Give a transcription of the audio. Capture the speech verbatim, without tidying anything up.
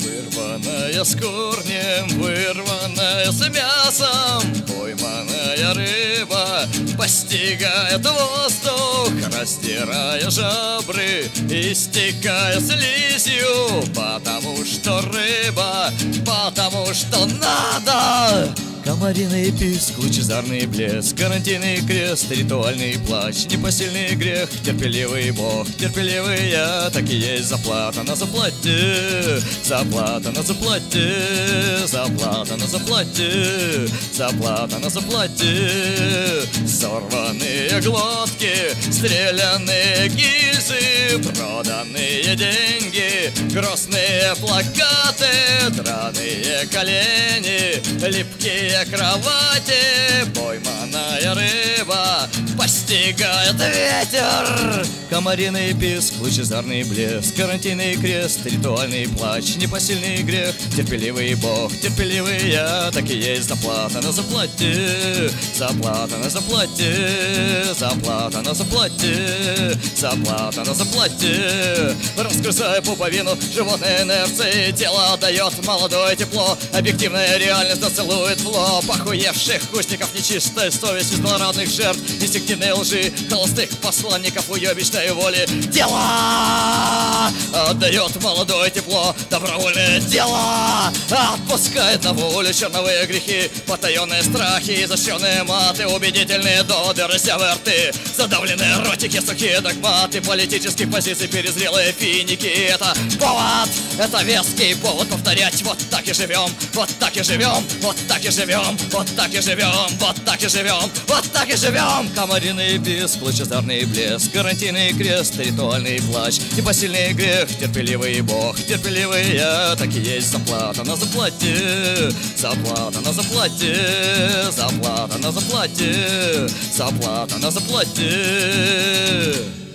Вырванная с корнем, вырванная с мясом, пойманная рыба постигает воздух, раздирая жабры, истекая слизью, потому что рыба, потому что надо. Комариный писк, лучезарный блеск, гарантийный крест, ритуальный плач, непосильный грех, терпеливый Бог, терпеливый я, так и есть заплата на заплате, заплата на заплате, заплата на заплате, заплата на заплате. Сорванные глотки, стрелянные гильзы, проданные деньги, грозные плакаты, драные колени, липкие кровати, пойманная рыба постигает ветер. Комариный писк, лучезарный блеск, гарантийный крест, ритуальный плач, непосильный грех, терпеливый Бог, терпеливый я, так и есть заплата на заплате, заплата на заплате, заплата на заплате, заплата на заплате. Разгрызая пуповину, животной инерции тело дает молодое тепло, объективная реальность зацелует в лоб охуевших кустиков, нечистой совести, злорадных жертв, инстинктивной лжи, холостых посланников уебищной воли. Тело отдает молодое тепло, добровольное дело отпускает на волю черновые грехи, потаенные страхи, изощренные маты, убедительные доводы, рысявые рты, задавленные ротики, сухие догматы политических позиций, перезрелые финики. Это повод, это веский повод повторять: вот так и живем, вот так и живем, вот так и живем, вот так и живем, вот так и живем, вот так и живем. Комариный писк, лучезарный блеск, гарантийный крест, ритуальный плач, непосильный грех, терпеливый Бог, терпеливый я, так и есть заплата на заплате, заплата на заплате, заплата на заплате, заплата на заплате.